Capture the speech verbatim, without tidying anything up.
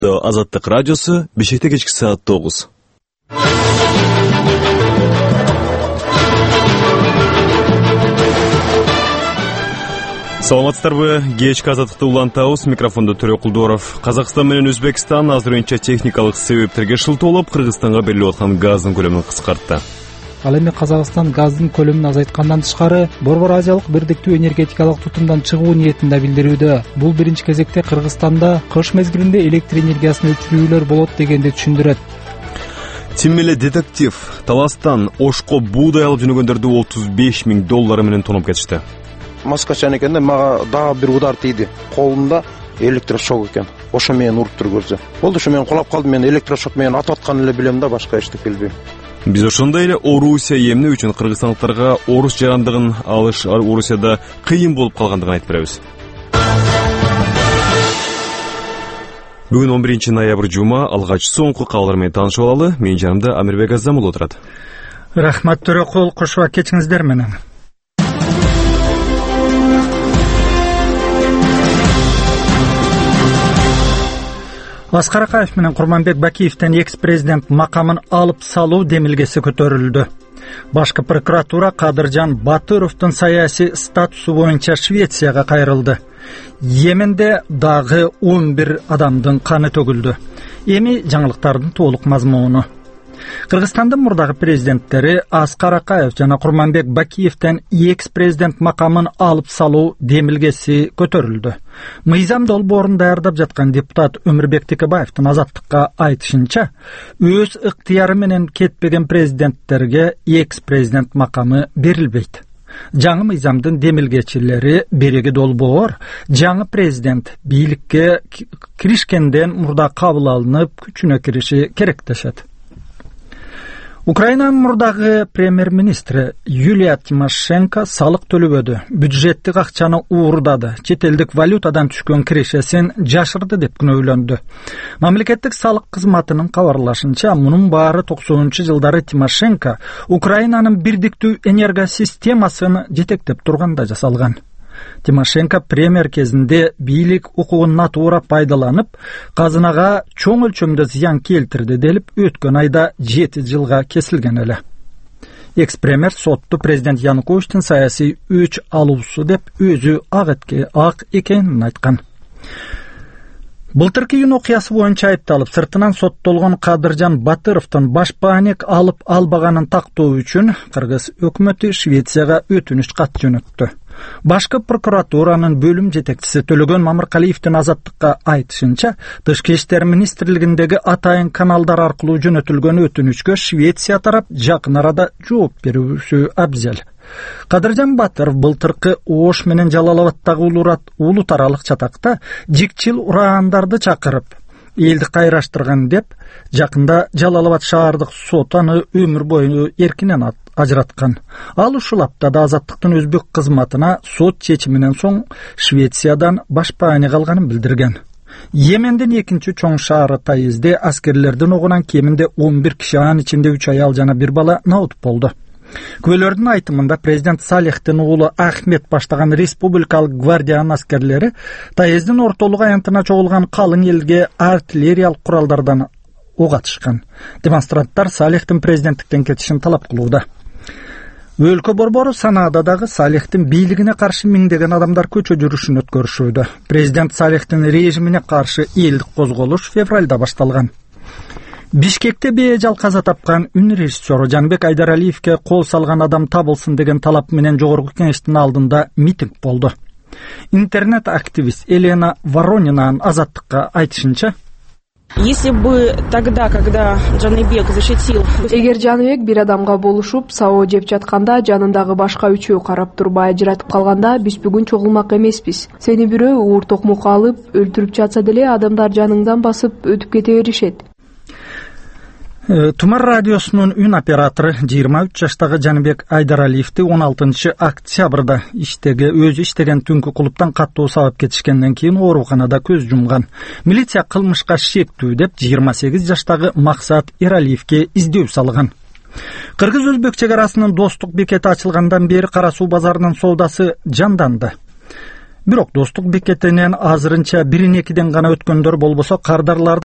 Азаттык радиосу Бишкекте кечки саат тогуз. Саламатсыздарбы? Кечки азаттыкты улантабыз. Микрофондо Төрөкулдоров. Казакстан менен Өзбекстан азыр боюнча техникалык себептерге шылтоолоп Кыргызстанга берилип аткан газдын көлөмүн кыскартты. Ал эми Казакстан газдын көлөмүн азайткандан тышкары Борбор Азиялык бирдиктүү энергетикалык тутумдан чыгуу ниетинде билдирүүдө. Бул биринчи кезекте Кыргызстанда кыш мезгилинде электр энергиясын өчүрүүлөр болот дегенди түшүндүрөт. Тиммеле детектив Таластан Ошко буудай алып жөнөгөндөрдү отуз беш миң доллары менен тоноп кетишти. Маскачан экен да, мага дагы бир удар тийди. Колумда электрошок экен. Ошо менен уруп туруп көрсө. Болду, ошо мен кулап калдым. Мен электрошок менен атып атканын эле билем да, башка эчтеке билбейм. Биз ошондой эле Орусия эмне үчүн кыргызстандыктарга орус жарандыгын алыш Орусияда кыйын болуп калгандыгын айтып беребиз. Бүгүн он биринчи ноябрь жума, алгач соңку кабарлар менен таанышып алалы. Менин жанымда Амирбек Азамул отурат. Рахмат Төрөкул, кошуа кетиңиздер менен. Аскар Акаев менен Курманбек Бакиевден экс-президент макамын алып салуу демилгеси көтөрүлдү. Башкы прокуратура Кадыржан Батыровдун саясий статусу боюнча Швецияга кайрылды. Йеменде дагы он бир адамдын каны төгүлдү. Эми жаңылыктардын толук мазмуну. Кыргызстандын мурдагы президенттери Аскар Акаев жана Курманбек Бакиевден экс-президент макамын алып салуу демилгеси көтөрүлдү. Мыйзам долбоорун даярдап жаткан депутат Өмүрбек Текебаевдин Азаттыкка айтышынча, өз ыктыяры менен кетпеген президенттерге экс-президент макамы берилбейт. Жаңы мыйзамдын демилгечилери береги долбоор жаңы президент бийликке киришкенден мурда кабыл алынып күчүнө кириши керек дешет. Украинанын мурдагы премьер-министри Юлия Тимошенко салык төлөбөдү, бюджеттик акчаны уурдады, чет элдик валютадан түшкөн кирешесин жашырды деп күнөөлөндү. Мамлекеттик салык кызматынын кабарлашынча, мунун баары токсонунчу жылдары Тимошенко Украинанын бирдиктүү энергосистемасын жетектеп турганда жасалган. Тимошенко премьер кезинде бийлик укугун туура пайдаланып, казынага чоң өлчөмдө зыян келтирди делип, өткөн айда жети жылга кесилген эле. Экс-премьер сотту президент Януковичтин саясий өч алуусу деп өзү ак экенин айткан. Былтыркы июнь окуясы боюнча айыпталып, сыртынан соттолгон Кадыржан Батыровдун баш бааник алып албаганын тактоо үчүн Кыргыз өкмөтү Швецияга өтүнүч кат жөнөттү. Башкы прокуратуранын бөлүм жетекчиси Төлөгөн Мамыркалиевдин Азаттыкка айтышынча, Тышкы иштер министрлигиндеги атайын каналдар аркылуу жөнөтүлгөн өтүнүчкө Швеция тарап жакын арада жооп берүүсү абзел. Кадыржан Батыров былтыркы Ош менен Жалалабадтагы улут аралык чатакта жикчил ураандарды чакырып, элди кайраштырган деп, жакында Жалалабад шаардык сот аны өмүр бою эркинен ажыраткан. Ал ушул аптада Азаттыктын өзбек кызматына сот чечиминен соң Швециядан баш бааник алганын билдирген. Йемендин экинчи чоң шаары Таизде аскерлердин огунан кеминде он бир киши, анын ичинде үч аял жана бир бала наут болду. Күбөлөрдүн айтымында президент Салихтин уулу Ахмет баштаган республикалык гвардиянын аскерлери Таиздин ортолук аянтына чогулган калың элге артиллериялык куралдардан ок атышкан. Демонстранттар Салихтин президенттиктен кетишин талап кылууда. Өлкө борбору Санаада дагы Салихтин бийлигине каршы миңдеген адамдар көчө жүрүшүн өткөрүшүүдө. Президент Салихтин режимине каршы элдик козголуш февралда башталган. Бишкекте бейжал каза тапкан үн режиссеру Жанбек Айдаралиевке кол салган адам табылсын деген талап менен жогорку кеңештин алдында митинг болду. Интернет-активист Елена Воронинанын Азаттыкка айтышынча, если бы тогда, когда Жаныбек защитил... Эгер Жаныбек бир адамга болушуп, сабоо жеп жатканда, жанындагы башка үчөө карап турбай ажыратып калганда, биз бүгүн чогулмак эмеспиз. Сени бирөө уур токмокко алып, өлтүрүп жатса деле, адамдар жаныңдан басып өтүп кете беришет. Тумар радиосунун үн оператору жыйырма үч жаштагы Жаныбек Айдаралиевди он алтынчы октябрда иштеги өзү иштеген түнкү клубтан каттуу сабап кетишкенден кийин ооруканада көз жумган. Милиция кылмышка шектүү деп жыйырма сегиз жаштагы Максат Эралиевге издөө салган. Кыргыз-Өзбек чек арасынын достук бекети ачылгандан бери Кара суу базарынын соодасы жанданды. Бирок достук бекетинен азырынча бирин экиден гана өткөндөр болбосо, кардарларды